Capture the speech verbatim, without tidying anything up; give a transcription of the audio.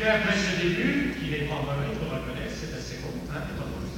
fait après ce début, qui n'est pas mauvais, il faut reconnaître, c'est assez bon, hein,